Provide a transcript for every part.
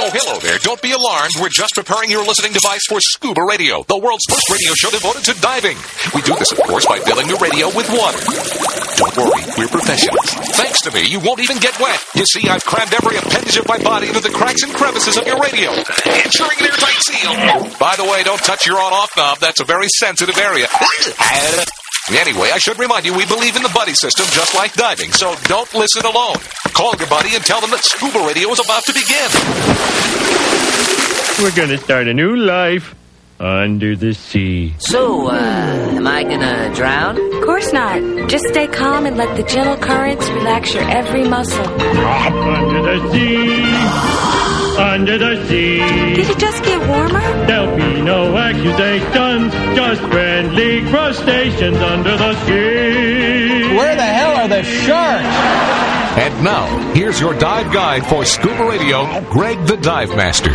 Oh, hello there. Don't be alarmed. We're just preparing your listening device for Scuba Radio, the world's first radio show devoted to diving. We do this, of course, by filling the radio with water. Don't worry, we're professionals. Thanks to me, you won't even get wet. You see, I've crammed every appendage of my body into the cracks and crevices of your radio, ensuring an airtight seal. By the way, don't touch your on-off knob. That's a very sensitive area. Anyway, I should remind you, we believe in the buddy system just like diving, so don't listen alone. Call your buddy and tell them that Scuba Radio is about to begin. We're going to start a new life under the sea. So, am I gonna drown? Of course not. Just stay calm and let the gentle currents relax your every muscle. Under the sea. Under the sea. Did it just get warmer? There'll be no accusations, just friendly crustaceans under the sea. Where the hell are the sharks? And now, here's your dive guide for Scuba Radio, Greg the Dive Master.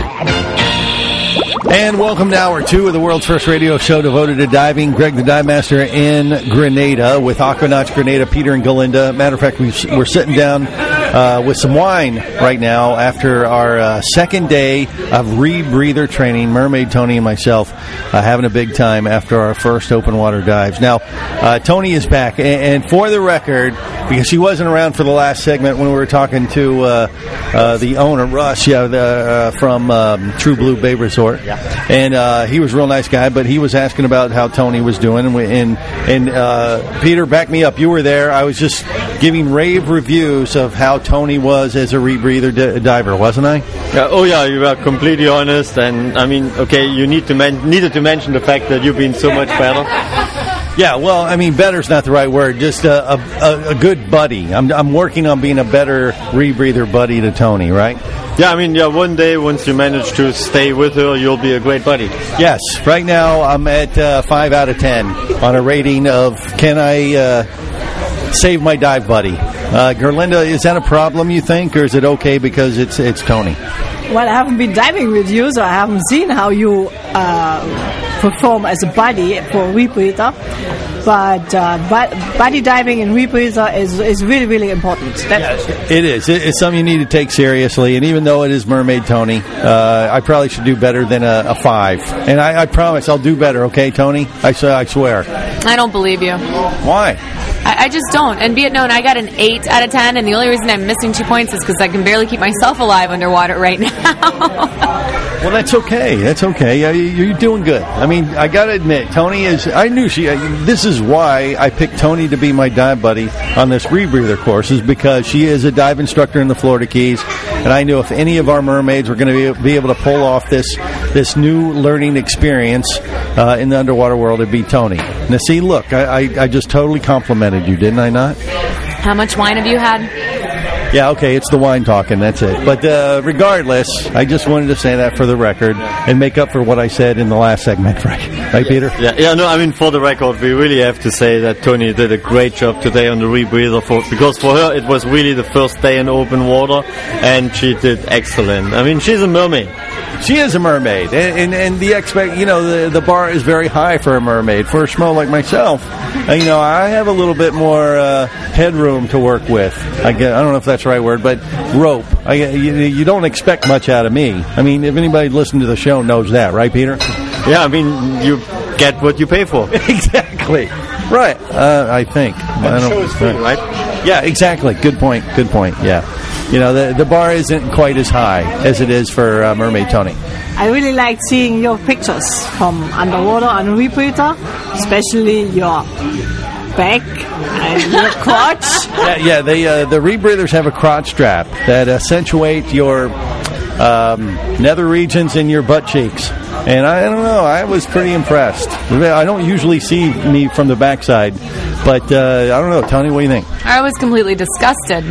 And welcome to Hour 2 of the world's first radio show devoted to diving. Greg the Dive Master in Grenada with Aquanauts Grenada, Peter and Galinda. Matter of fact, we're sitting down with some wine right now after our second day of rebreather training. Mermaid Tony and myself having a big time after our first open water dives. Now, Tony is back. And for the record, because she wasn't around for the last segment when we were talking to the owner, Russ, from True Blue Bay Resort. Yeah. And he was a real nice guy, but he was asking about how Tony was doing. And Peter, back me up. You were there. I was just giving rave reviews of how Tony was as a rebreather diver, wasn't I? Yeah, you were completely honest. And, I mean, okay, you needed to mention the fact that you've been so much better. Yeah, well, I mean, better's not the right word. Just a good buddy. I'm working on being a better rebreather buddy to Tony, right? Yeah, I mean, one day, once you manage to stay with her, you'll be a great buddy. Yes. Right now, I'm at 5 out of 10 on a rating of can I save my dive buddy. Gerlinda, is that a problem, you think, or is it okay because it's Tony? Well, I haven't been diving with you, so I haven't seen how you perform as a buddy for rebreather. But buddy diving and rebreather is really, really important. It is. It's something you need to take seriously. And even though it is Mermaid Tony, I probably should do better than a 5. And I promise I'll do better, okay, Tony? I swear. I don't believe you. Why? I just don't. And be it known, I got an 8 out of 10, and the only reason I'm missing 2 points is because I can barely keep myself alive underwater right now. Well, that's okay. That's okay. You're doing good. I mean, I got to admit, Tony is... I knew this is why I picked Tony to be my dive buddy on this rebreather course, is because she is a dive instructor in the Florida Keys, and I knew if any of our mermaids were going to be able to pull off this new learning experience in the underwater world, it'd be Tony. Now, see, look, I just totally complimented you, didn't I not? How much wine have you had? Yeah, okay, it's the wine talking, that's it. But regardless, I just wanted to say that for the record and make up for what I said in the last segment, right, Peter? Yeah, no, I mean, for the record, we really have to say that Tony did a great job today on the rebreather, because for her it was really the first day in open water, and she did excellent. I mean, she's a mermaid. She is a mermaid, and the bar is very high for a mermaid. For a schmo like myself, I have a little bit more headroom to work with. I don't know if that's the right word, but rope. You don't expect much out of me. I mean, if anybody listening to the show knows that, right, Peter? Yeah, I mean, you get what you pay for. Exactly. Right. I think. The show is free, right? Yeah, exactly. Good point. Yeah. The bar isn't quite as high as it is for Mermaid Tony. I really like seeing your pictures from underwater on rebreather, especially your back and your crotch. Yeah. The rebreathers have a crotch strap that accentuate your nether regions in your butt cheeks. And I don't know, I was pretty impressed. I don't usually see me from the backside, but I don't know. Tony, what do you think? I was completely disgusted.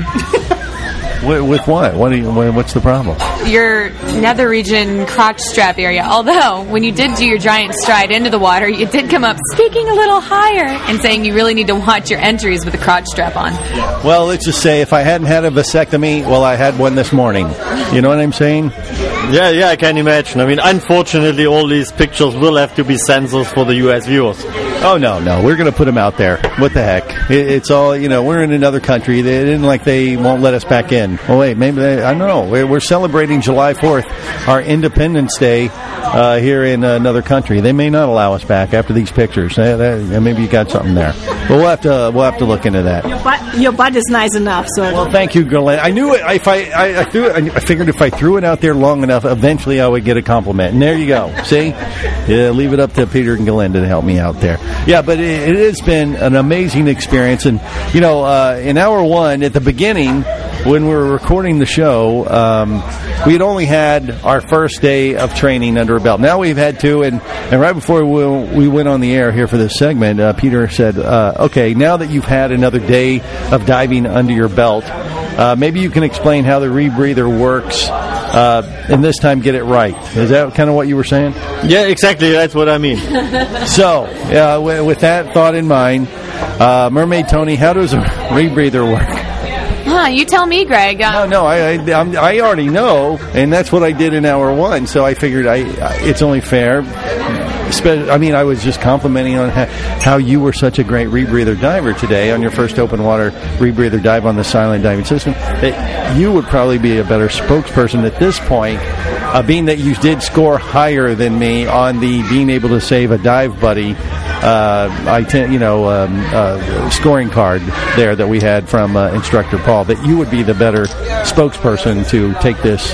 With what? What's the problem? Your nether region crotch strap area. Although, when you did do your giant stride into the water, you did come up speaking a little higher and saying you really need to watch your entries with a crotch strap on. Well, let's just say if I hadn't had a vasectomy, well, I had one this morning. You know what I'm saying? Yeah, I can imagine. I mean, unfortunately, all these pictures will have to be censored for the U.S. viewers. Oh, no. We're going to put them out there. What the heck? It's all, we're in another country. They didn't like they won't let us back in. Oh, wait, maybe I don't know. We're celebrating July 4th, our Independence Day, here in another country. They may not allow us back after these pictures. Maybe you got something there. But we'll have to look into that. Your butt is nice enough, so. Well, thank you, Gerlinde. I knew it. If I threw it, I figured if I threw it out there long enough, eventually I would get a compliment. And there you go. See? Yeah, leave it up to Peter and Gerlinde to help me out there. Yeah, but it has been an amazing experience. And, in hour one, at the beginning, when we were recording the show, we had only had our first day of training under a belt. Now we've had two, and right before we went on the air here for this segment, Peter said, okay, now that you've had another day of diving under your belt, maybe you can explain how the rebreather works, and this time get it right. Is that kind of what you were saying? Yeah, exactly. That's what I mean. So, with that thought in mind, Mermaid Tony, how does a rebreather work? You tell me, Greg. No, I already know, and that's what I did in hour one, so I figured it's only fair. I was just complimenting on how you were such a great rebreather diver today on your first open water rebreather dive on the Silent Diving System, that you would probably be a better spokesperson at this point, being that you did score higher than me on the being able to save a dive buddy scoring card there that we had from instructor Paul, that you would be the better spokesperson to take this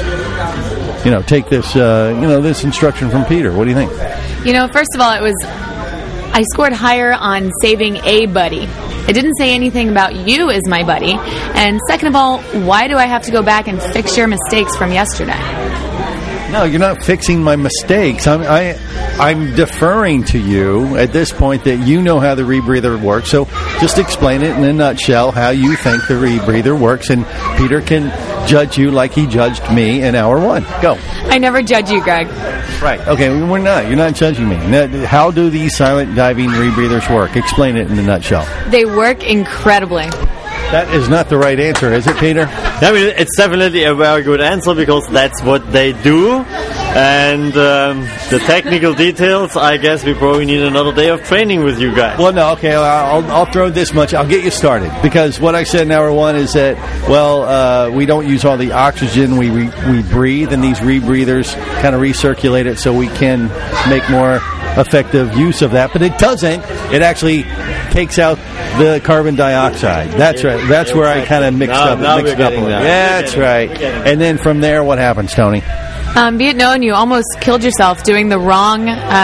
this instruction from Peter. What do you think? First of all, I scored higher on saving a buddy. It didn't say anything about you as my buddy. And second of all, why do I have to go back and fix your mistakes from yesterday? No, you're not fixing my mistakes. I'm deferring to you at this point that you know how the rebreather works. So just explain it in a nutshell how you think the rebreather works, and Peter can judge you like he judged me in hour one. Go. I never judge you, Greg. Right. Okay, we're not. You're not judging me. Now, how do these silent diving rebreathers work? Explain it in a nutshell. They work incredibly. That is not the right answer, is it, Peter? I mean, it's definitely a very good answer because that's what they do. And the technical details, I guess we probably need another day of training with you guys. Well, no, okay, I'll throw this much. I'll get you started. Because what I said in hour one is that, we don't use all the oxygen we breathe, and these rebreathers kind of recirculate it so we can make more effective use of that. But it doesn't. It actually takes out the carbon dioxide. That's right. That's where I kind of mixed up. That's right. And then from there, what happens, Tony? Be it known, you almost killed yourself doing the wrong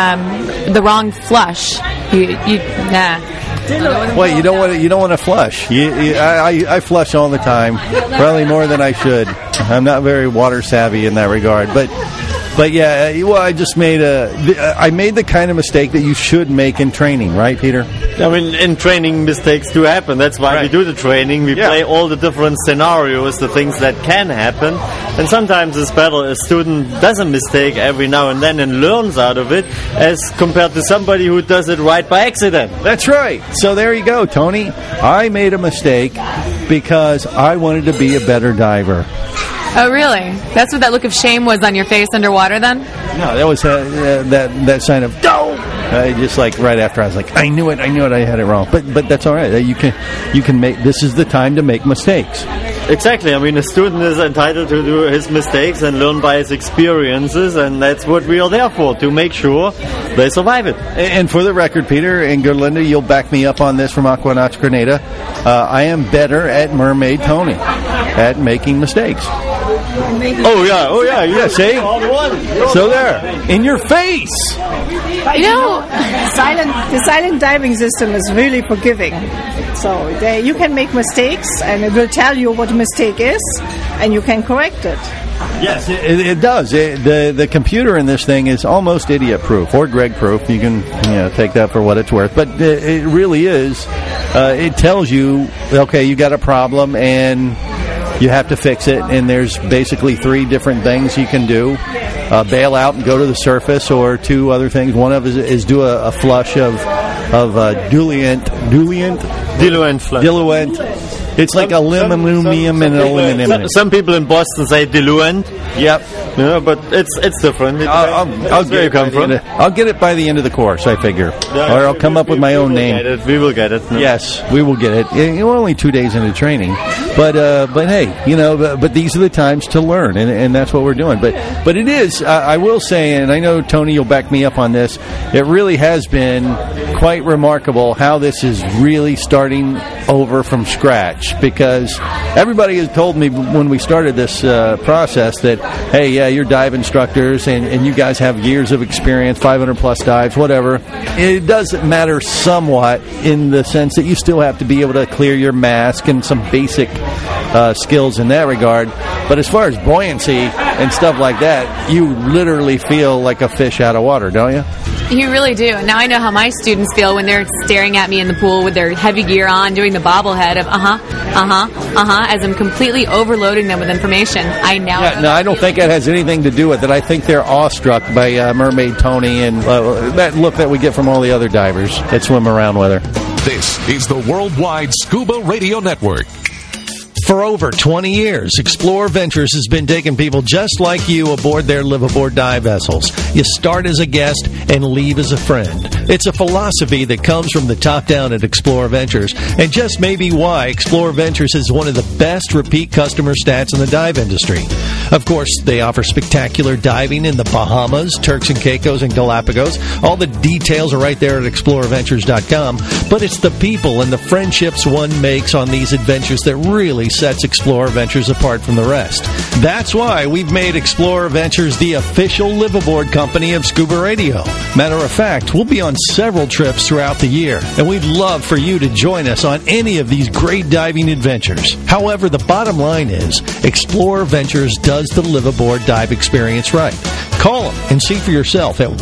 flush. Well, you don't want to flush. I flush all the time, probably more than I should. I'm not very water savvy in that regard, but yeah, I just made the kind of mistake that you should make in training, right, Peter? I mean, in training, mistakes do happen. That's why we do the training. We play all the different scenarios, the things that can happen. And sometimes it's better a student does a mistake every now and then and learns out of it as compared to somebody who does it right by accident. That's right. So there you go, Tony. I made a mistake because I wanted to be a better diver. Oh, really? That's what that look of shame was on your face underwater, then? No, that was that sign of no. Just like right after, I was like, I knew it, I had it wrong. But that's all right. You can make. This is the time to make mistakes. Exactly. I mean, a student is entitled to do his mistakes and learn by his experiences, and that's what we are there for, to make sure they survive it. And for the record, Peter and Gerlinde, you'll back me up on this from Aquanauts Grenada. I am better at Mermaid Tony at making mistakes. Oh yeah. Yeah, see? So there, in your face. The silent diving system is really forgiving. So you can make mistakes, and it will tell you what a mistake is, and you can correct it. Yes, it does. The computer in this thing is almost idiot-proof or Greg-proof. You can take that for what it's worth. But it really is. It tells you, okay, you got a problem, and you have to fix it, and there's basically 3 different things you can do. Bail out and go to the surface, or 2 other things. One of is do a flush of diluent It's like aluminum and aluminum. Some people in Boston say diluent. Yep. Yeah, but it's different. I'll get it by the end of the course, I figure. Or I'll come up with my own name. We will get it. No. Yes, we will get it. We're only 2 days into training. But hey, but these are the times to learn, and that's what we're doing. But it is, I will say, and I know, Tony, you'll back me up on this, it really has been quite remarkable how this is really starting over from scratch, because everybody has told me when we started this process that, hey, yeah, you're dive instructors and you guys have years of experience, 500 plus dives, whatever. It does matter somewhat in the sense that you still have to be able to clear your mask and some basic skills in that regard. But as far as buoyancy and stuff like that, you literally feel like a fish out of water, don't you? You really do. Now I know how my students feel when they're staring at me in the pool with their heavy gear on, doing the bobblehead of as I'm completely overloading them with information. I now know. No, I don't think that has anything to do with it. I think they're awestruck by Mermaid Tony and that look that we get from all the other divers that swim around with her. This is the Worldwide Scuba Radio Network. For over 20 years, Explorer Ventures has been taking people just like you aboard their live-aboard dive vessels. You start as a guest and leave as a friend. It's a philosophy that comes from the top down at Explorer Ventures, and just maybe why Explorer Ventures is one of the best repeat customer stats in the dive industry. Of course, they offer spectacular diving in the Bahamas, Turks and Caicos, and Galapagos. All the details are right there at explorerventures.com, but it's the people and the friendships one makes on these adventures that really sets Explorer Ventures apart from the rest. That's why we've made Explorer Ventures the official live-aboard company of Scuba Radio. Matter of fact, we'll be on several trips throughout the year, and we'd love for you to join us on any of these great diving adventures. However, the bottom line is, Explorer Ventures does the live-aboard dive experience right. Call them and see for yourself at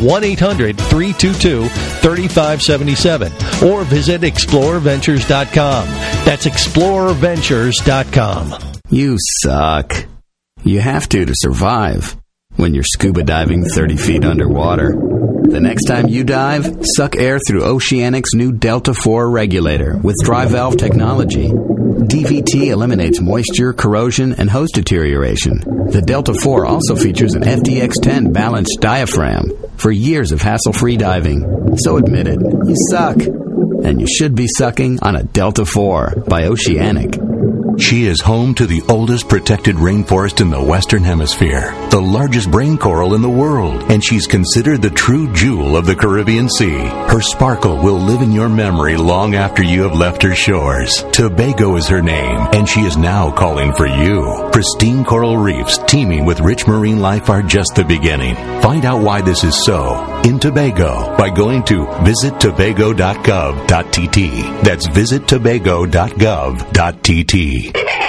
1-800-322-3577 or visit explorerventures.com. That's explorerventures.com. You suck. You have to survive when you're scuba diving 30 feet underwater. The next time you dive, suck air through Oceanic's new Delta IV regulator with dry valve technology. DVT eliminates moisture, corrosion, and hose deterioration. The Delta IV also features an FDX10 balanced diaphragm for years of hassle-free diving. So admit it, you suck. And you should be sucking on a Delta IV by Oceanic. She is home to the oldest protected rainforest in the Western Hemisphere, the largest brain coral in the world, and she's considered the true jewel of the Caribbean Sea. Her sparkle will live in your memory long after you have left her shores. Tobago is her name, and she is now calling for you. Pristine coral reefs teeming with rich marine life are just the beginning. Find out why this is so in Tobago by going to visittobago.gov.tt. That's visittobago.gov.tt.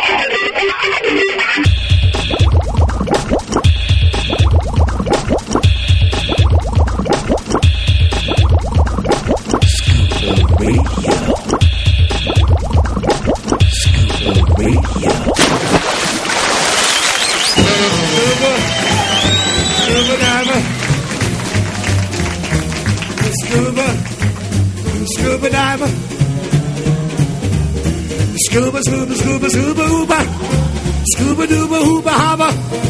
Scuba diver. Scuba, scuba, scuba, scuba, ooba. Scuba dooba, hooba, haba.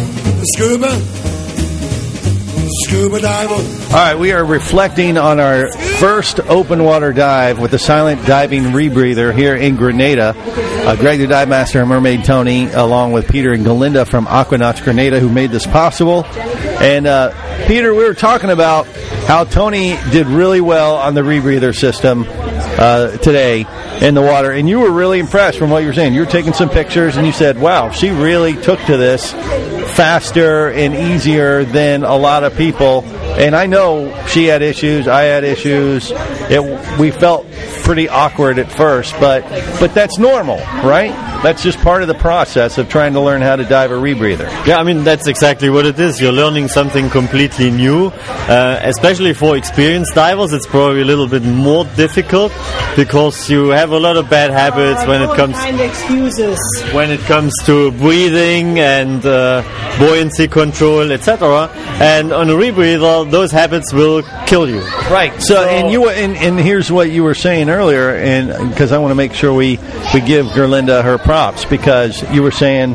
Scuba diver. All right, we are reflecting on our first open water dive with the silent diving rebreather here in Grenada. Greg the Dive Master and Mermaid Tony, along with Peter and Galinda from Aquanauts Grenada, who made this possible. And Peter, we were talking about how Tony did really well on the rebreather system today in the water, and you were really impressed from what you were saying. You were taking some pictures, and you said, wow, she really took to this faster and easier than a lot of people. And I know she had issues, I had issues. We felt pretty awkward at first, but that's normal, right? That's just part of the process of trying to learn how to dive a rebreather. Yeah, I mean, that's exactly what it is. You're learning something completely new. Especially for experienced divers, it's probably a little bit more difficult because you have a lot of bad habits when it comes excuses. When it comes to breathing and buoyancy control, etc. And on a rebreather, those habits will kill you. Right. So and here's what you were saying earlier, and because I want to make sure we give Gerlinda her props, because you were saying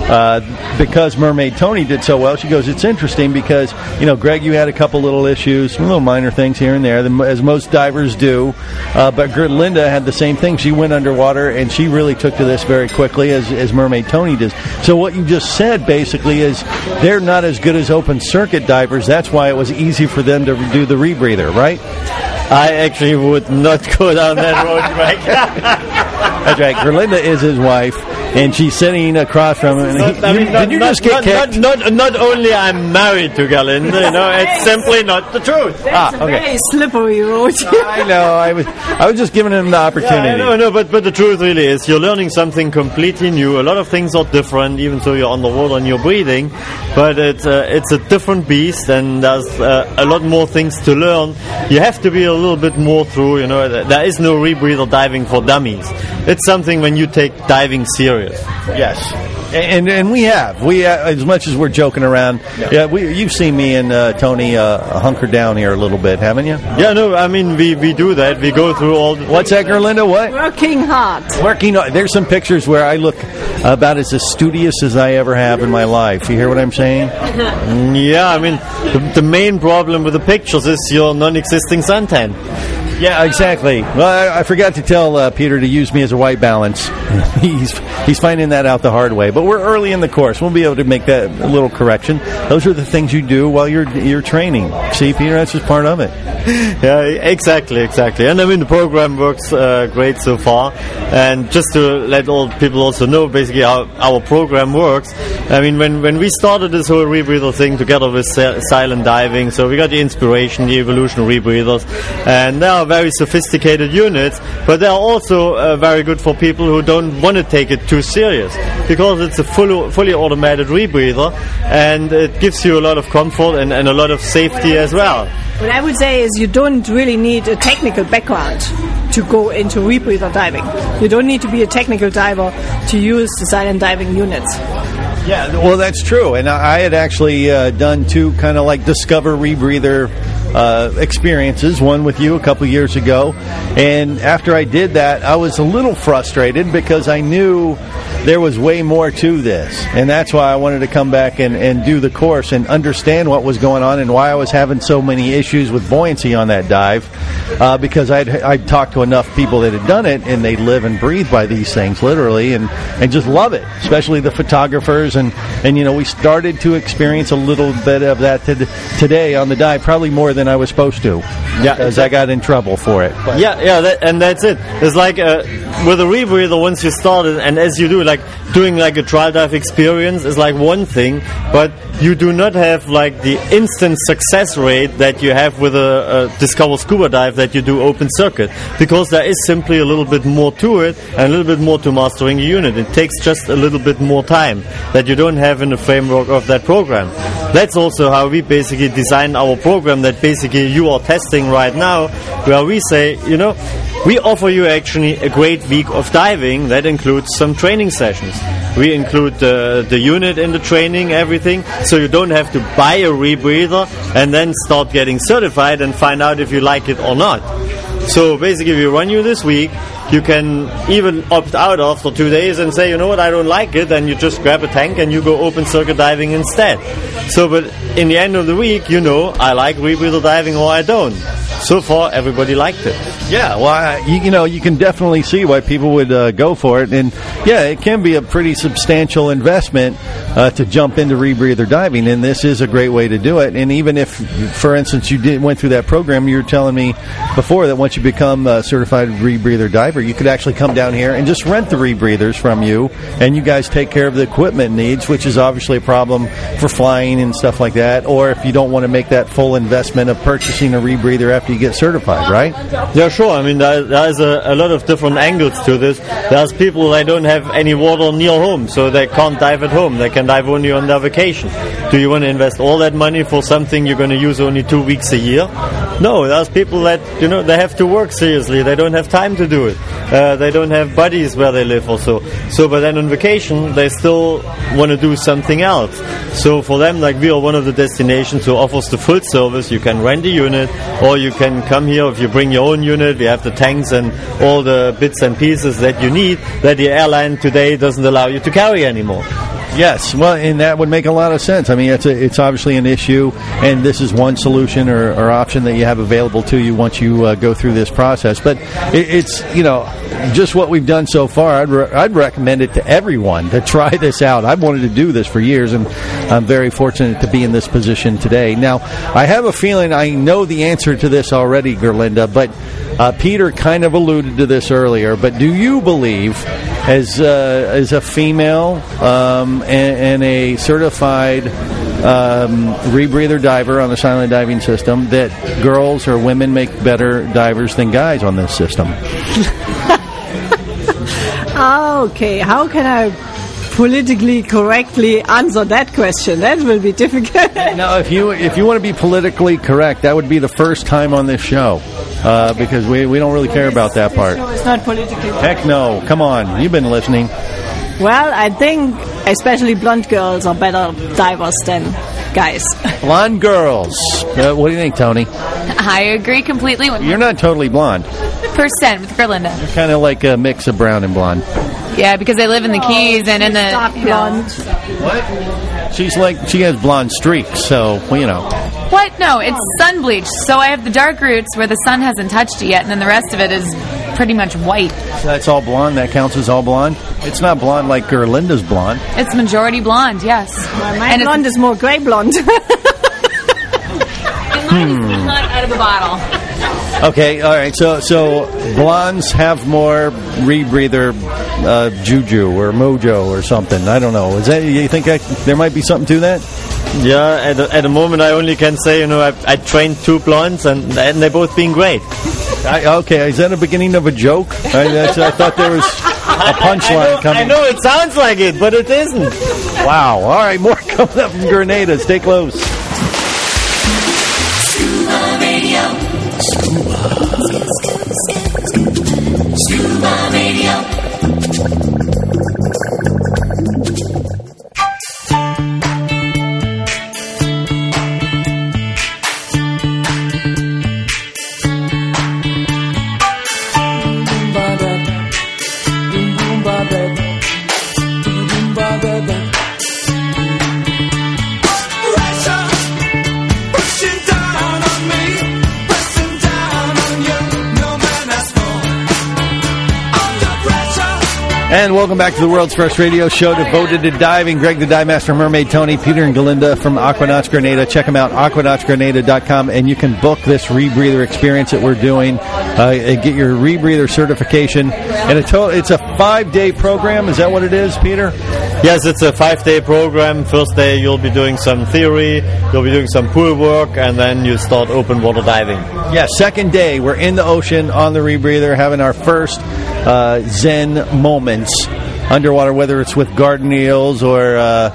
because Mermaid Tony did so well. She goes, it's interesting because, Greg, you had a couple little issues, some little minor things here and there, as most divers do, but Gerlinda had the same thing. She went underwater, and she really took to this very quickly, as Mermaid Tony does. So what you just said, basically, is they're not as good as open circuit divers. That's why it was easy for them to do the rebreather, right? I actually would not go down that road, Mike. That's right. Gerlinda is his wife, and she's sitting across from him. Did you just get kicked? Not only I'm married to Gerlinda, it's simply not the truth. That's a very slippery road. I know. I was just giving him the opportunity. No, but the truth really is you're learning something completely new. A lot of things are different, even though you're on the water and you're breathing. But it's a different beast, and there's a lot more things to learn. You have to be a little bit more through. There is no rebreather diving for dummies. It's something when you take diving serious. Yes. And we have as much as we're joking around. Yeah, you've seen me and Tony hunker down here a little bit, haven't you? Yeah, no, I mean we do that. We go through all. What's that, Gerlinda? What? Working hard. Working hard. There's some pictures where I look about as studious as I ever have in my life. You hear what I'm saying? Yeah, I mean the main problem with the pictures is your non-existing suntan. Yeah, exactly. Well, I forgot to tell Peter to use me as a white balance. He's finding that out the hard way. But we're early in the course. We'll be able to make that little correction. Those are the things you do while you're training. See, Peter, that's just part of it. Yeah, exactly. And I mean, the program works great so far. And just to let all people also know, basically, how our program works. I mean, when we started this whole rebreather thing together with Silent Diving, so we got the inspiration, the evolution rebreathers, and they are very sophisticated units, but they are also very good for people who don't want to take it too serious, because it's a fully automated rebreather, and it gives you a lot of comfort and a lot of safety as well. What I would say is you don't really need a technical background to go into rebreather diving. You don't need to be a technical diver to use the Silent Diving units. Yeah, well, that's true. And I had actually done two kind of like Discover rebreather experiences, one with you a couple years ago. And after I did that, I was a little frustrated because I knew there was way more to this. And that's why I wanted to come back and do the course and understand what was going on and why I was having so many issues with buoyancy on that dive, because I'd talked to enough people that had done it, and they live and breathe by these things, literally, and just love it, especially the photographers. And we started to experience a little bit of that today on the dive, probably more than I was supposed to, because I got in trouble for it. But. And that's it. It's like with a rebreather, once you start it, and as you do, like doing like a trial dive experience is like one thing, but you do not have like the instant success rate that you have with a Discover Scuba Dive that you do open circuit, because there is simply a little bit more to it and a little bit more to mastering a unit. It takes just a little bit more time that you don't have in the framework of that program. That's also how we basically design our program that basically you are testing right now, where we say, we offer you actually a great week of diving that includes some training sessions. We include the unit in the training, everything, so you don't have to buy a rebreather and then start getting certified and find out if you like it or not. So basically, we run you this week. You can even opt out after 2 days and say, you know what, I don't like it, and you just grab a tank and you go open circuit diving instead. So, but in the end of the week, I like rebreather diving or I don't. So far, everybody liked it. Yeah, well, you can definitely see why people would go for it. And, yeah, it can be a pretty substantial investment to jump into rebreather diving, and this is a great way to do it. And even if, for instance, you went through that program, you were telling me before that once you become a certified rebreather diver, you could actually come down here and just rent the rebreathers from you, and you guys take care of the equipment needs, which is obviously a problem for flying and stuff like that, or if you don't want to make that full investment of purchasing a rebreather after you get certified, right? Yeah, sure. I mean, there's a lot of different angles to this. There's people that don't have any water near home, so they can't dive at home. They can dive only on their vacation. Do you want to invest all that money for something you're going to use only 2 weeks a year? No, there's people that, they have to work seriously. They don't have time to do it. They don't have buddies where they live also. So, but then on vacation, they still want to do something else. So for them, like, we are one of the destinations who offers the full service. You can rent a unit, or you can come here if you bring your own unit. We have the tanks and all the bits and pieces that you need that the airline today doesn't allow you to carry anymore. Yes, well, and that would make a lot of sense. I mean, it's obviously an issue, and this is one solution or option that you have available to you once you go through this process. But it's just what we've done so far. I'd recommend it to everyone to try this out. I've wanted to do this for years, and I'm very fortunate to be in this position today. Now, I have a feeling I know the answer to this already, Gerlinda, but Peter kind of alluded to this earlier. But do you believe, as a female and a certified rebreather diver on the silent diving system, that girls or women make better divers than guys on this system? Okay, how can I politically correctly answer that question? That will be difficult. Now, if you want to be politically correct, that would be the first time on this show, because we don't really care about that part. So it's not politically correct. Heck no. Come on. You've been listening. Well, I think especially blonde girls are better divers than guys. Blonde girls. What do you think, Tony? I agree completely with You're not totally blonde. percent with Gerlinda. You're kind of like a mix of brown and blonde. Yeah, because I live in the Keys and in the Dark blonde. What? She has blonde streaks, so What? No, it's sun bleach. So I have the dark roots where the sun hasn't touched it yet, and then the rest of it is pretty much white. So that's all blonde? That counts as all blonde? It's not blonde like Gerlinda's blonde. It's majority blonde, yes. My blonde is more gray blonde. And mine is not out of the bottle. Okay, all right. So blondes have more rebreather juju or mojo or something. I don't know. Is that, you think there might be something to that? Yeah, at the moment I only can say, I trained 2 blondes and they're both been great. Okay, is that the beginning of a joke? I thought there was a punchline coming. I know it sounds like it, but it isn't. Wow. All right, more coming up from Grenada. Stay close. Scuba Radio. Scuba Radio. And welcome back to the world's first radio show devoted to diving. Greg the Dive Master, Mermaid Tony, Peter and Gerlinda from Aquanauts Grenada. Check them out, aquanautsgrenada.com, and you can book this rebreather experience that we're doing. Get your rebreather certification. And it's a 5-day program. Is that what it is, Peter? Yes, it's a 5-day program. First day you'll be doing some theory, you'll be doing some pool work, and then you start open water diving. Yeah, second day, we're in the ocean on the rebreather, having our first Zen moments underwater, whether it's with garden eels or,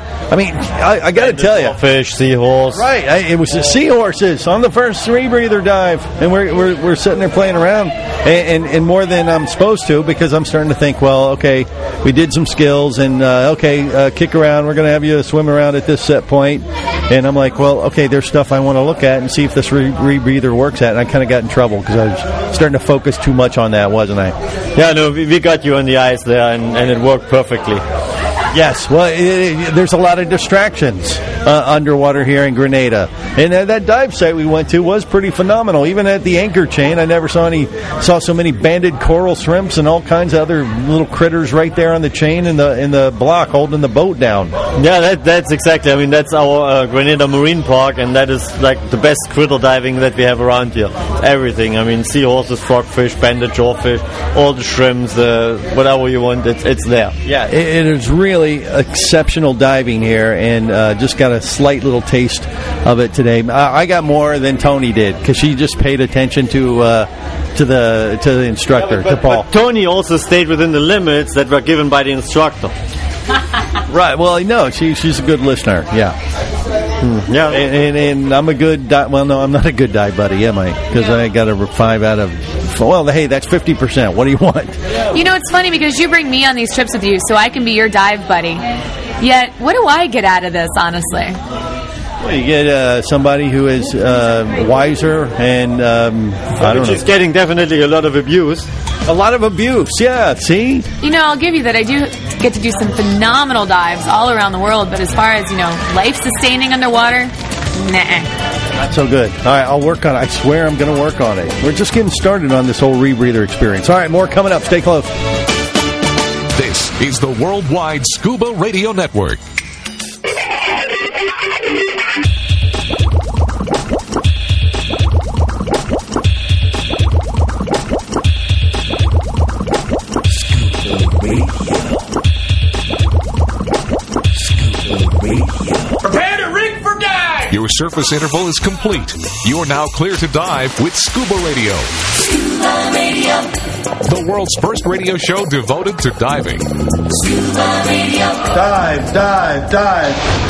I got to tell you. Fish, seahorse. Right, it was the seahorses on the first rebreather dive, and we're sitting there playing around, and more than I'm supposed to, because I'm starting to think, well, okay, we did some skills, and kick around, we're going to have you swim around at this set point, and I'm like, well, okay, there's stuff I want to look at and see if this rebreather works at, and I kind of got in trouble because I was starting to focus too much on that, wasn't I? Yeah, no, we got you on the ice there, and it worked perfectly. Yes, well, there's a lot of distractions underwater here in Grenada. And that dive site we went to was pretty phenomenal. Even at the anchor chain, I never saw so many banded coral shrimps and all kinds of other little critters right there on the chain in the block holding the boat down. Yeah, that's exactly. I mean, that's our Grenada Marine Park, and that is like the best critter diving that we have around here. Everything. I mean, seahorses, frogfish, banded jawfish, all the shrimps, whatever you want, it's there. Yeah, it is really exceptional diving here, and just got a slight little taste of it today. I got more than Tony did because she just paid attention to the instructor, to Paul. But Tony also stayed within the limits that were given by the instructor. Right. Well, no, she's a good listener. Yeah. Yeah. And I'm a good dive. Well, no, I'm not a good dive buddy, am I? Because I got a 5 out of... Well, hey, that's 50%. What do you want? You know, it's funny because you bring me on these trips with you so I can be your dive buddy. Yet, what do I get out of this, honestly? Well, you get somebody who is wiser and, I don't know. Which is getting definitely a lot of abuse. A lot of abuse, yeah, see? You know, I'll give you that I do get to do some phenomenal dives all around the world, but as far as, you know, life-sustaining underwater, nah. Not so good. All right, I'll work on it. I swear I'm going to work on it. We're just getting started on this whole rebreather experience. All right, more coming up. Stay close. This is the Worldwide Scuba Radio Network. Prepare to rig for dive! Your surface interval is complete. You are now clear to dive with Scuba Radio. Scuba Radio. The world's first radio show devoted to diving. Scuba Radio. Dive, dive, dive.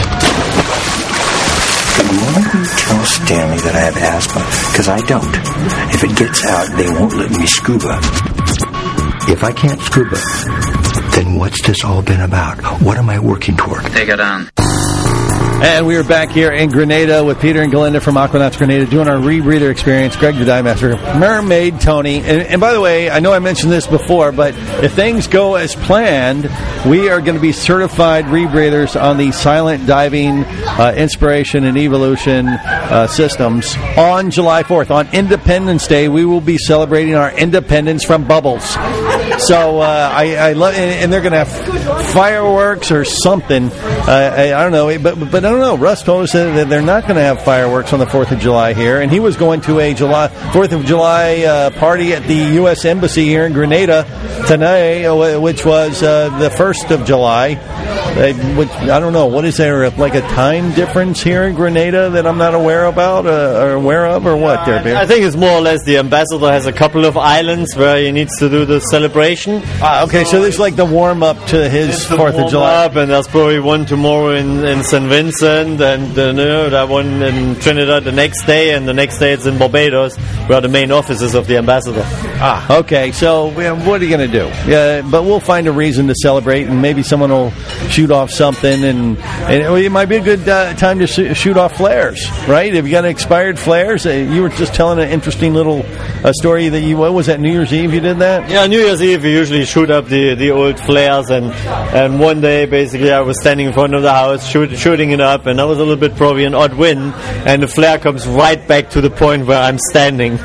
The moment you tell Stanley that I have asthma, because I don't, if it gets out, they won't let me scuba. If I can't scuba, then what's this all been about? What am I working toward? Take it on. And we are back here in Grenada with Peter and Galinda from Aquanauts Grenada doing our rebreather experience. Greg the Dive Master, Mermaid Tony. And by the way, I know I mentioned this before, but if things go as planned, we are going to be certified rebreathers on the silent diving inspiration and evolution systems on July 4th. On Independence Day, we will be celebrating our independence from bubbles. So I love, and they're going to have fireworks or something. I don't know, but I don't know. Russ told us that they're not going to have fireworks on the 4th of July here, and he was going to a 4th of July party at the U.S. Embassy here in Grenada today, which was the 1st of July. Which, I don't know, what is there, like a time difference here in Grenada that I'm not aware about, or aware of, or what there, Bear? I think it's more or less the ambassador has a couple of islands where he needs to do the celebration. Okay, so there's like the warm-up to his 4th of July. And there's probably one tomorrow in St. Vincent, and that one in Trinidad the next day, and the next day it's in Barbados, where the main office is of the ambassador. Okay, so what are you going to do? Yeah, but we'll find a reason to celebrate, and maybe someone will shoot off something, and it might be a good time to shoot off flares, right? Have you got expired flares? You were just telling an interesting little story that what was that, New Year's Eve you did that? Yeah, New Year's Eve we usually shoot up the old flares, and one day basically I was standing in front of the house shooting it up, and that was a little bit probably an odd wind, and the flare comes right back to the point where I'm standing.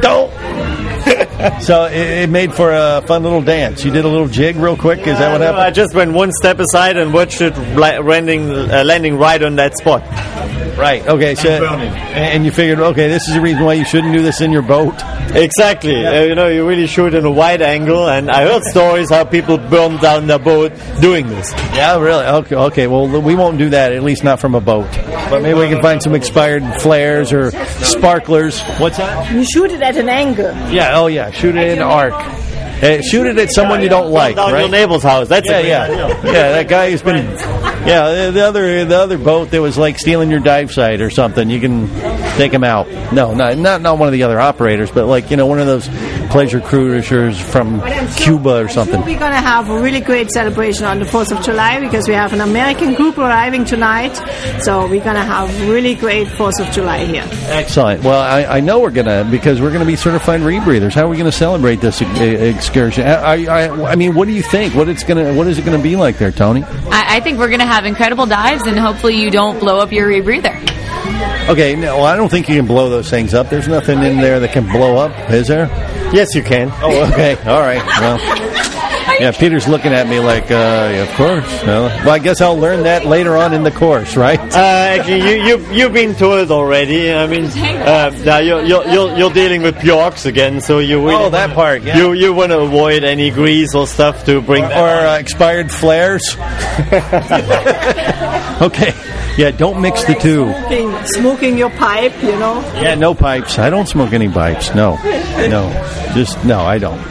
So it made for a fun little dance. You did a little jig real quick. Is that what happened? I just went one step aside and watched it landing right on that spot. Right. Okay. So and you figured, okay, this is the reason why you shouldn't do this in your boat. Exactly. Yeah. You really shoot in a wide angle, and I heard stories how people burned down their boat doing this. Yeah, really. Okay. Well, we won't do that. At least not from a boat. But maybe we can find some expired flares or sparklers. What's that? You shoot it at an angle. Yeah. Oh, yeah. Shoot it in an arc. Shoot it at someone you don't like, down right? Your neighbor's house. That's yeah. That guy who's been. Yeah, the other boat that was like stealing your dive site or something. You can take him out. No, not one of the other operators, but like one of those pleasure cruisers from Cuba or something. We're going to have a really great celebration on the 4th of July because we have an American group arriving tonight. So we're going to have a really great 4th of July here. Excellent. Well, I know we're going to, because we're going to be certified rebreathers. How are we going to celebrate this excursion? I mean, what do you think? What is it going to be like there, Tony? I think we're going to have incredible dives, and hopefully you don't blow up your rebreather. Okay, no, I don't think you can blow those things up. There's nothing in there that can blow up, is there? Yes, you can. Oh, okay. All right. Well, yeah, Peter's looking at me like, of course. Well, I guess I'll learn that later on in the course, right? Actually, you've been told already. I mean, now you're dealing with Bjorks again, so you really that part. Yeah. You want to avoid any grease or stuff to bring or expired flares. Okay. Yeah, don't mix the two. Smoking your pipe, you know. Yeah, no pipes. I don't smoke any pipes. No, I don't.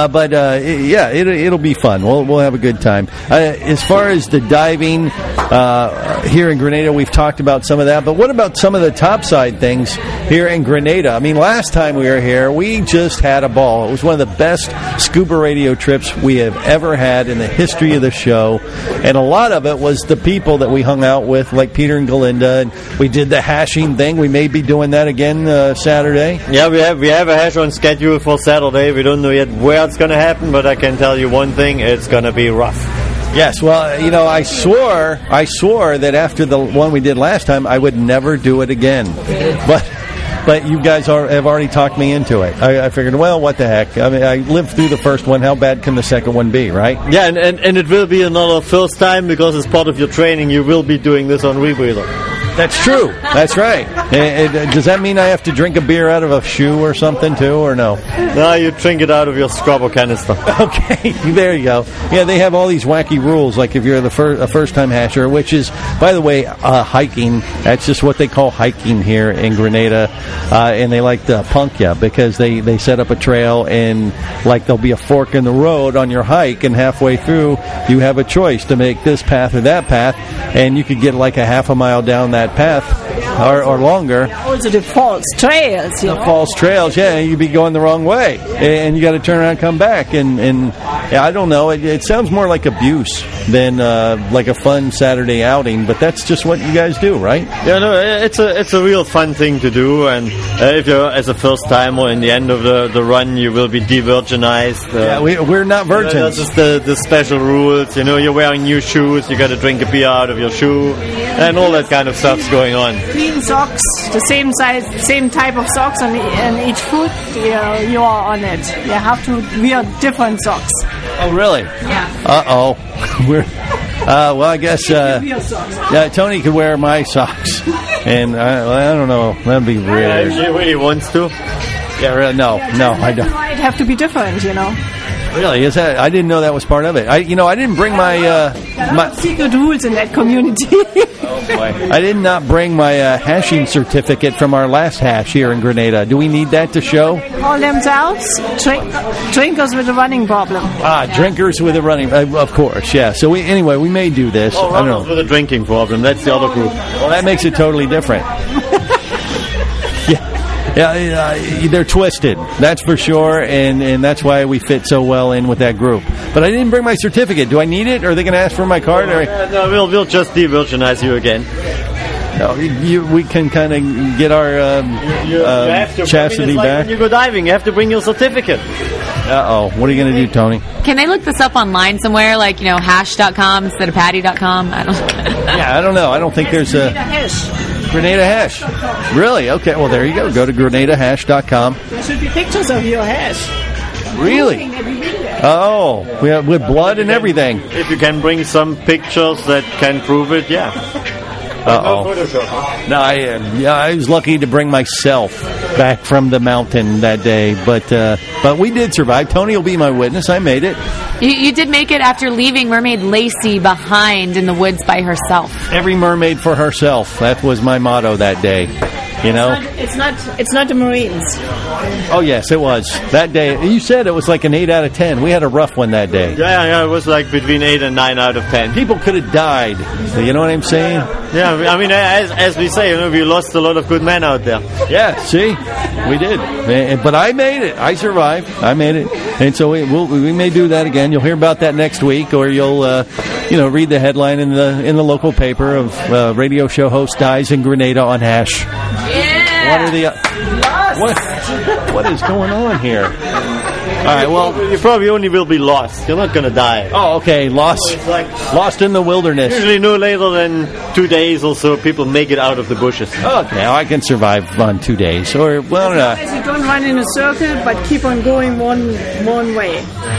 It'll be fun. We'll have a good time. As far as the diving here in Grenada, we've talked about some of that. But what about some of the topside things here in Grenada? I mean, last time we were here, we just had a ball. It was one of the best scuba radio trips we have ever had in the history of the show, and a lot of it was the people that we hung out with, like Peter and Galinda, and we did the hashing thing. We may be doing that again Saturday. Yeah, we have a hash on schedule for Saturday. We don't know yet where it's going to happen, but I can tell you one thing: it's going to be rough. Yes, well, I swore that after the one we did last time, I would never do it again, But you guys have already talked me into it. I figured, well, what the heck? I mean, I lived through the first one. How bad can the second one be, right? Yeah, and it will be another first time because as part of your training, you will be doing this on rebreather. That's true. That's right. Does that mean I have to drink a beer out of a shoe or something, too, or no? No, you drink it out of your scrubber canister. Okay, there you go. Yeah, they have all these wacky rules, like if you're a first-time hasher, which is, by the way, hiking. That's just what they call hiking here in Grenada, and they like to punk you because they set up a trail, and like there'll be a fork in the road on your hike, and halfway through, you have a choice to make this path or that path, and you could get like a half a mile down that path or longer. Also the false trails, the false trails, yeah, you'd be going the wrong way, and you got to turn around and come back, and I don't know, it sounds more like abuse than like a fun Saturday outing, but that's just what you guys do, right? Yeah, no, it's a real fun thing to do, and if you're as a first timer in the end of the run, you will be de-virginized. Yeah, we're not virgins. That's just the special rules. You know, you're wearing new shoes, you got to drink a beer out of your shoe, and all that kind of stuff's going on. Clean socks, the same size, same type of socks on each foot. You are on it. You have to wear different socks. Oh, really? Yeah. We're. Well, I guess Tony could wear my socks, and I don't know. That'd be weird. If she really wants to. Yeah, really, no, I don't. It might have to be different, you know. Really? Is that? I didn't know that was part of it. I didn't bring my secret rules in that community. Oh boy! I did not bring my hashing certificate from our last hash here in Grenada. Do we need that to show? They call themselves drinkers with a running problem. Drinkers with a running. Of course, yeah. So we may do this. Oh, I don't know. With a drinking problem. That's the other group. Well, that makes it totally different. Yeah, they're twisted, that's for sure, and that's why we fit so well in with that group. But I didn't bring my certificate. Do I need it, or are they going to ask for my card? No, we'll just de-virginize you again. No, we can kind of get our chastity back. When you go diving, you have to bring your certificate. Uh-oh. What are you going to do, Tony? Can they look this up online somewhere, like, hash.com instead of patty.com? I don't know. I don't think there's a... Grenada Hash. Really? Okay. Well, there you go. Go to grenadahash.com. There should be pictures of your hash. Really? Oh, with blood and everything. If you can bring some pictures that can prove it, yeah. No, I was lucky to bring myself back from the mountain that day, but we did survive. Tony will be my witness. I made it. You did make it after leaving Mermaid Lacey behind in the woods by herself. Every mermaid for herself. That was my motto that day. It's not the Marines. Oh yes, it was that day. You said it was like an 8 out of 10. We had a rough one that day. Yeah, it was like between 8 and 9 out of 10. People could have died. You know what I'm saying? Yeah, I mean, as we say, we lost a lot of good men out there. Yeah, see, we did, but I made it. I survived. I made it, and so we may do that again. You'll hear about that next week, or you'll read the headline in the local paper of radio show host dies in Grenada on hash. Yeah. What is going on here? All right, well, you probably only will be lost. You're not going to die. Oh, okay, lost in the wilderness. Usually no later than 2 days or so, people make it out of the bushes. Okay, I can survive on 2 days. Or, well, you don't run in a circle, but keep on going one way.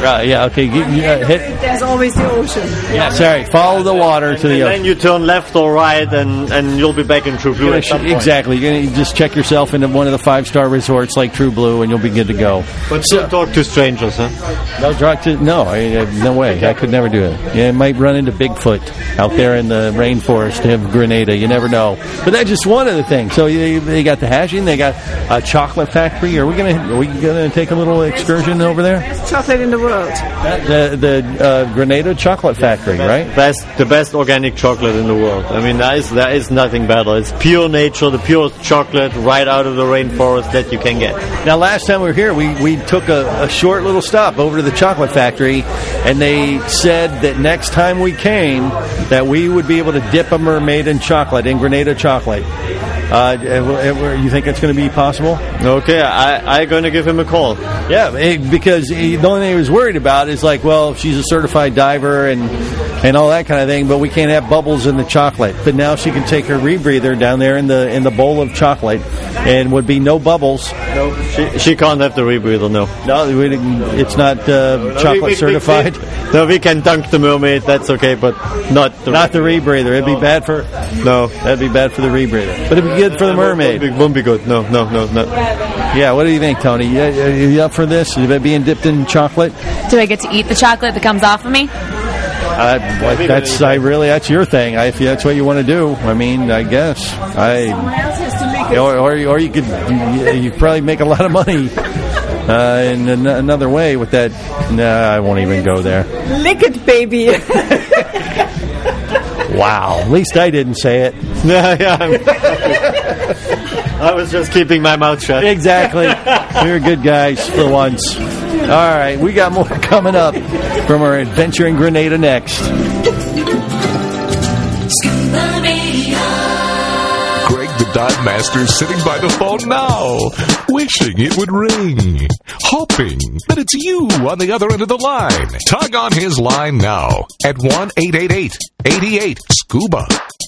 Right, yeah, okay. There's always the ocean. Yeah, sorry. Follow the water to the And ocean. then you turn left or right, and you'll be back in True Blue at some point. Exactly. You're going to just check yourself into one of the 5-star resorts like True Blue, and you'll be good to go. But don't talk to strangers, huh? No, no way. I could never do it. Yeah, it might run into Bigfoot out there in the rainforest of Grenada. You never know. But that's just one of the things. So they got the hashing. They got a chocolate factory. Are we gonna take a little excursion over there? Best chocolate in the world. The Grenada chocolate factory, right? The best organic chocolate in the world. I mean, there is nothing better. It's pure nature, the purest chocolate right out of the rainforest that you can get. Now, last time we were here, we took a short little stop over to the chocolate factory, and they said that next time we came, that we would be able to dip a mermaid in chocolate, in Grenada chocolate. You think it's going to be possible? Okay, I'm going to give him a call. Yeah, because the only thing he was worried about is like, well, she's a certified diver and all that kind of thing, but we can't have bubbles in the chocolate. But now she can take her rebreather down there in the bowl of chocolate, and would be no bubbles. No, she can't have the rebreather. No, it's not chocolate certified. We can dunk the mermaid. That's okay, but not the rebreather. It'd be bad for that'd be bad for the rebreather. But it'd be good for the mermaid. Won't be good. No. Yeah, what do you think, Tony? You up for this? Being dipped in chocolate? Do I get to eat the chocolate that comes off of me? That's your thing. If that's what you want to do, I mean, I guess or you could probably make a lot of money in another way with that. Nah, I won't even go there. Lick it, baby. Wow. At least I didn't say it. I was just keeping my mouth shut. Exactly. We're good guys for once. All right, we got more coming up from our adventure in Grenada next. Greg the Dive Master sitting by the phone now, wishing it would ring, hoping that it's you on the other end of the line. Tug on his line now at 1-888-88-SCUBA.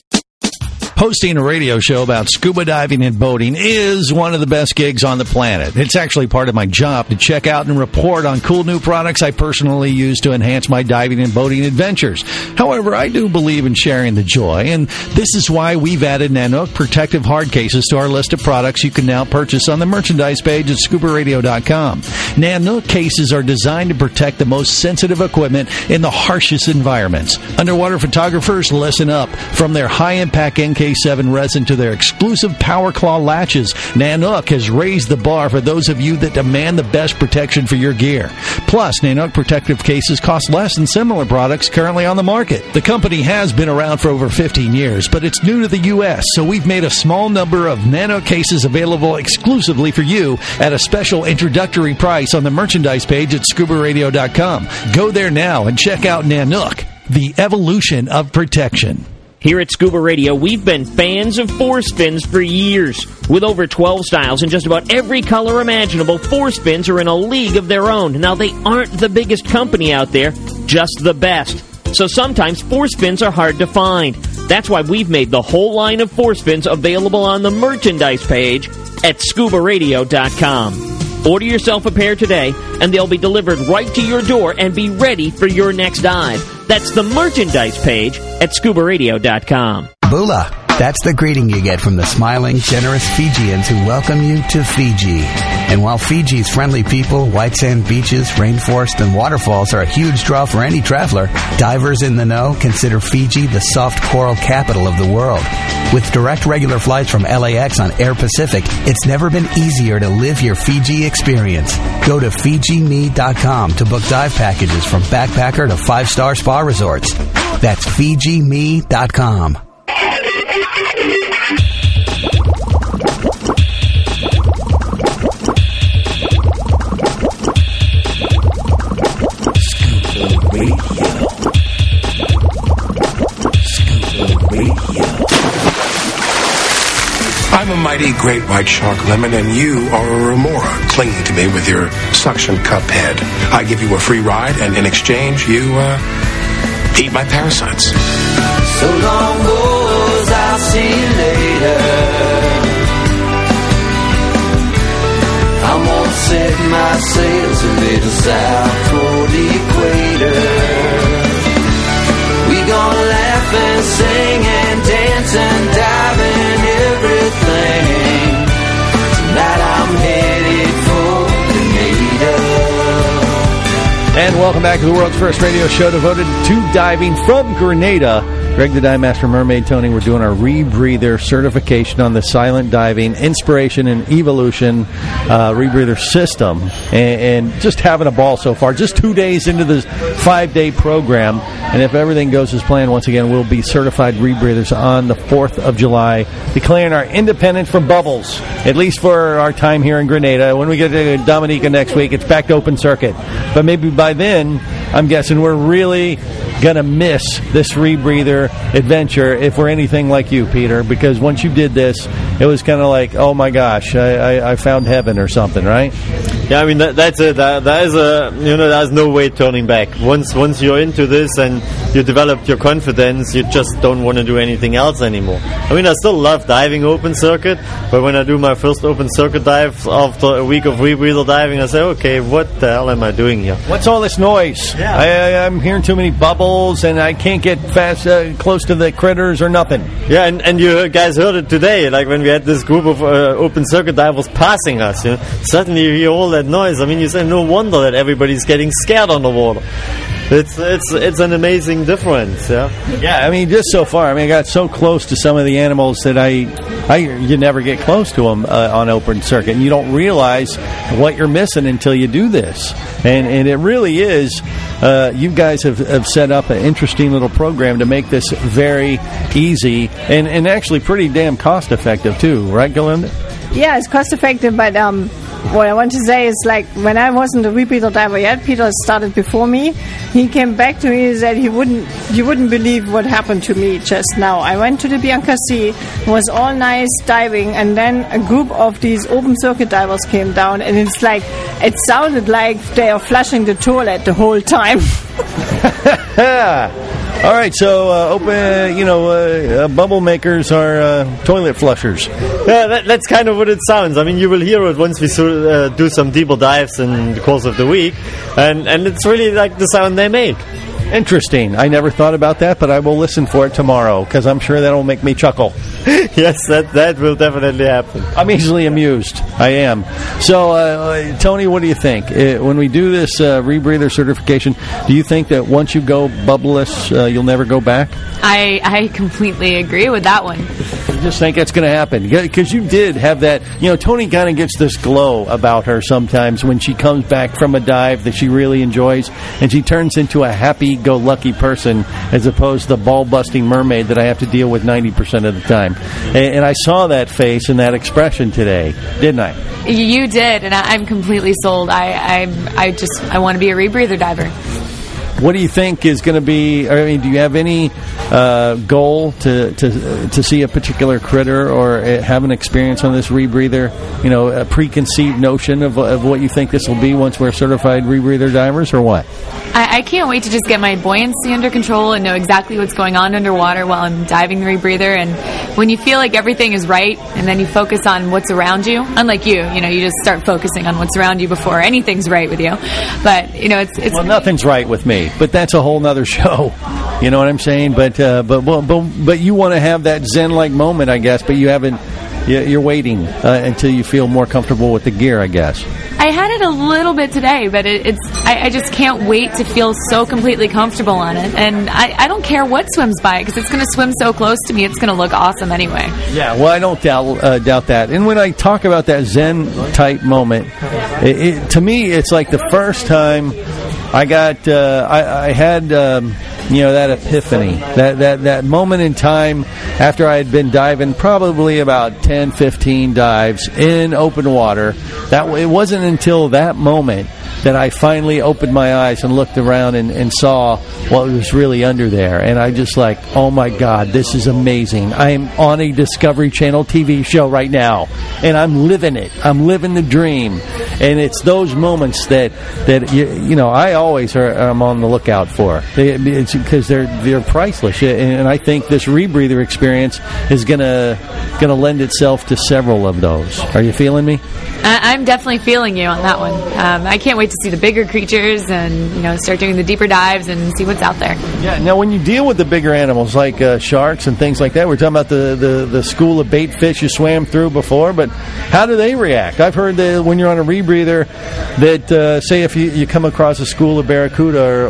Hosting a radio show about scuba diving and boating is one of the best gigs on the planet. It's actually part of my job to check out and report on cool new products I personally use to enhance my diving and boating adventures. However, I do believe in sharing the joy, and this is why we've added Nanook protective hard cases to our list of products you can now purchase on the merchandise page at ScubaRadio.com. Nanook cases are designed to protect the most sensitive equipment in the harshest environments. Underwater photographers, listen up. From their high-impact NK7 resin to their exclusive Power Claw latches, Nanook has raised the bar for those of you that demand the best protection for your gear. Plus, Nanook protective cases cost less than similar products currently on the market. The company has been around for over 15 years, but it's new to the U.S., so we've made a small number of Nanook cases available exclusively for you at a special introductory price on the merchandise page at ScubaRadio.com. Go there now and check out Nanook, the evolution of protection. Here at Scuba Radio, we've been fans of Force Fins for years. With over 12 styles and just about every color imaginable, Force Fins are in a league of their own. Now, they aren't the biggest company out there, just the best. So sometimes Force Fins are hard to find. That's why we've made the whole line of Force Fins available on the merchandise page at ScubaRadio.com. Order yourself a pair today, and they'll be delivered right to your door and be ready for your next dive. That's the merchandise page at ScubaRadio.com. Bula. That's the greeting you get from the smiling, generous Fijians who welcome you to Fiji. And while Fiji's friendly people, white sand beaches, rainforest, and waterfalls are a huge draw for any traveler, divers in the know consider Fiji the soft coral capital of the world. With direct regular flights from LAX on Air Pacific, it's never been easier to live your Fiji experience. Go to FijiMe.com to book dive packages from backpacker to 5-star spa resorts. That's FijiMe.com. I'm a mighty great white shark lemon, and you are a remora clinging to me with your suction cup head. I give you a free ride, and in exchange, you eat my parasites. So long, boys, I'll see you later. I'm gonna set my sails a little south toward the And welcome back to the world's first radio show devoted to diving from Grenada. Greg the Dive Master, Mermaid Tony, we're doing our rebreather certification on the silent diving inspiration and evolution rebreather system, and just having a ball so far. Just 2 days into this 5-day program, and if everything goes as planned, once again, we'll be certified rebreathers on the 4th of July, declaring our independence from bubbles, at least for our time here in Grenada. When we get to Dominica next week, it's back to open circuit. But maybe by then, I'm guessing we're really going to miss this rebreather adventure if we're anything like you, Peter, because once you did this, it was kind of like, oh my gosh, I found heaven or something, right? Yeah, I mean, that's it. There's no way turning back. Once you're into this and you developed your confidence, you just don't want to do anything else anymore. I mean, I still love diving open circuit, but when I do my first open circuit dive after a week of rebreather diving, I say, okay, what the hell am I doing here? What's all this noise? Yeah. I'm hearing too many bubbles, and I can't get close to the critters or nothing. Yeah, and you guys heard it today, like when we had this group of open circuit divers passing us. Suddenly you hear all that noise. I mean, you say no wonder that everybody's getting scared on the water. It's an amazing difference. Yeah, I mean, just so far, I mean, I got so close to some of the animals that you never get close to them on open circuit, and you don't realize what you're missing until you do this. And it really is. You guys have set up an interesting little program to make this very easy and actually pretty damn cost effective too, right, Galinda? Yeah, it's cost effective, but what I want to say is, like, when I wasn't a rebreather diver yet, Peter started before me. He came back to me and said you wouldn't believe what happened to me just now. I went to the Bianca Sea, it was all nice diving, and then a group of these open circuit divers came down, and it sounded like they are flushing the toilet the whole time. All right, so bubble makers are toilet flushers. Yeah, that's kind of what it sounds. I mean, you will hear it once we do some deeper dives in the course of the week, and it's really like the sound they make. Interesting. I never thought about that, but I will listen for it tomorrow, because I'm sure that will make me chuckle. Yes, that will definitely happen. I'm easily amused. I am. So, Tony, what do you think? When we do this rebreather certification, do you think that once you go bubbleless, you'll never go back? I completely agree with that one. You just think it's going to happen? Because you did have that, Tony kind of gets this glow about her sometimes when she comes back from a dive that she really enjoys, and she turns into a happy-go-lucky person as opposed to the ball-busting mermaid that I have to deal with 90% of the time. And I saw that face and that expression today, didn't I? You did, and I'm completely sold. I want to be a rebreather diver. What do you think is going to be? I mean, do you have any goal to see a particular critter or have an experience on this rebreather? A preconceived notion of what you think this will be once we're certified rebreather divers, or what? I can't wait to just get my buoyancy under control and know exactly what's going on underwater while I'm diving the rebreather. And when you feel like everything is right, and then you focus on what's around you, unlike you just start focusing on what's around you before anything's right with you. But it's well, nothing's right with me. But that's a whole nother show. You know what I'm saying? But you want to have that Zen-like moment, I guess. But you haven't. You're waiting until you feel more comfortable with the gear, I guess. I had it a little bit today, but I just can't wait to feel so completely comfortable on it. And I don't care what swims by, because it's going to swim so close to me, it's going to look awesome anyway. Yeah, well, I don't doubt that. And when I talk about that Zen-type moment, to me, it's like the first time I got, I had, that epiphany, that moment in time after I had been diving probably about 10, 15 dives in open water. It wasn't until that moment that I finally opened my eyes and looked around and saw what was really under there. And I just like, oh my God, this is amazing. I am on a Discovery Channel TV show right now, and I'm living it. I'm living the dream. And it's those moments that I always am on the lookout for. It's because they're priceless. And I think this rebreather experience is gonna lend itself to several of those. Are you feeling me? I'm definitely feeling you on that one. I can't wait to see the bigger creatures and start doing the deeper dives and see what's out there. Yeah. Now, when you deal with the bigger animals like sharks and things like that, we're talking about the school of bait fish you swam through before, but how do they react? I've heard that when you're on a rebreather rebreather that, say, if you come across a school of barracuda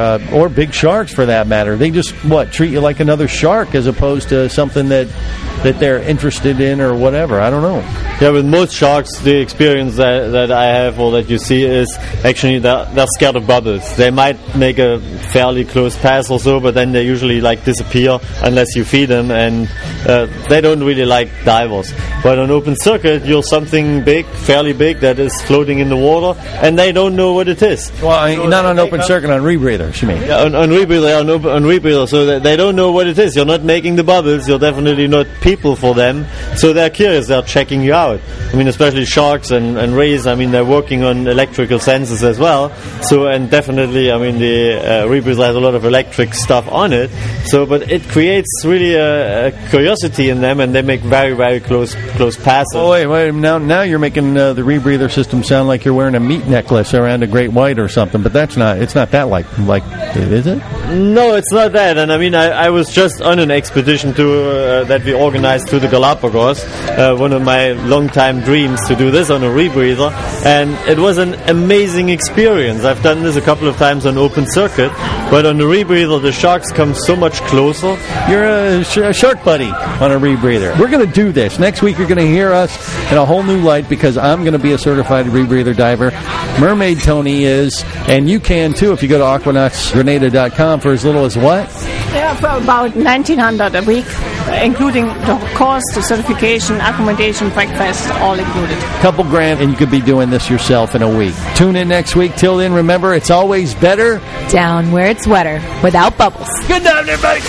or big sharks for that matter, they just, treat you like another shark as opposed to something that they're interested in or whatever. I don't know. Yeah, with most sharks, the experience that I have or that you see is actually they're scared of bubbles. They might make a fairly close pass or so, but then they usually disappear unless you feed them, and they don't really like divers. But on open circuit, you're something big, fairly big, that is floating in the water, and they don't know what it is. Well, not on open circuit, on rebreathers, you mean? Yeah, on rebreather, so that they don't know what it is. You're not making the bubbles, you're definitely not people for them, so they're curious, they're checking you out. I mean, especially sharks and rays, I mean, they're working on electrical sensors as well, so, and definitely, I mean, the rebreather has a lot of electric stuff on it, so, but it creates really a curiosity in them, and they make very, very close passes. Oh, wait, now you're making the rebreather system sound like you're wearing a meat necklace around a great white or something, but it's not that like, is it? No, it's not that, and I mean, I was just on an expedition that we organized to the Galapagos, one of my long-time dreams to do this on a rebreather, and it was an amazing experience. I've done this a couple of times on open circuit, but on the rebreather, the sharks come so much closer. You're a shark buddy on a rebreather. We're going to do this. Next week, you're going to hear us in a whole new light because I'm going to be a certified rebreather diver. Mermaid Tony is, and you can too if you go to aquanautsgrenada.com for as little as what? Yeah, for about $1,900 a week, including the cost, the certification, accommodation, breakfast, all included. Couple grand, and you could be doing this yourself in a week. Tune in next week. Till then, remember, it's always better down where it's wetter, without bubbles. Good night, everybody.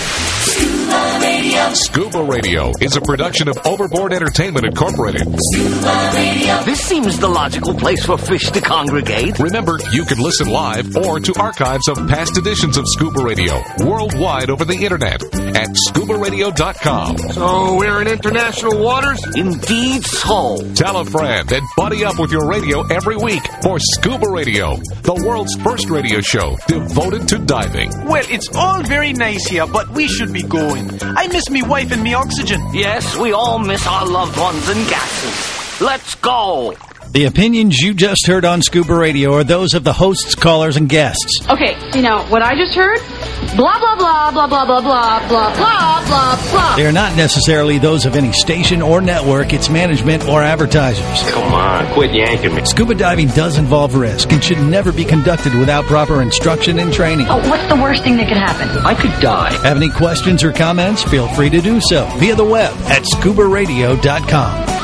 Scuba Radio. Scuba Radio is a production of Overboard Entertainment Incorporated. Scuba Radio. This seems the logical place for fish to congregate. Remember, you can listen live or to archives of past editions of Scuba Radio worldwide over the internet at scubaradio.com. So we're in international waters? Indeed so. Tell a friend and buddy up with your radio every week for Scuba Radio, the world's first radio show devoted to diving. Well, it's all very nice here, but we should be going. I miss me wife and me oxygen. Yes, we all miss our loved ones and gases. Let's go. The opinions you just heard on Scuba Radio are those of the hosts, callers, and guests. Okay, what I just heard? Blah, blah, blah, blah, blah, blah, blah, blah, blah, blah, blah. They are not necessarily those of any station or network, its management, or advertisers. Come on, quit yanking me. Scuba diving does involve risk and should never be conducted without proper instruction and training. Oh, what's the worst thing that could happen? I could die. Have any questions or comments? Feel free to do so via the web at scubaradio.com.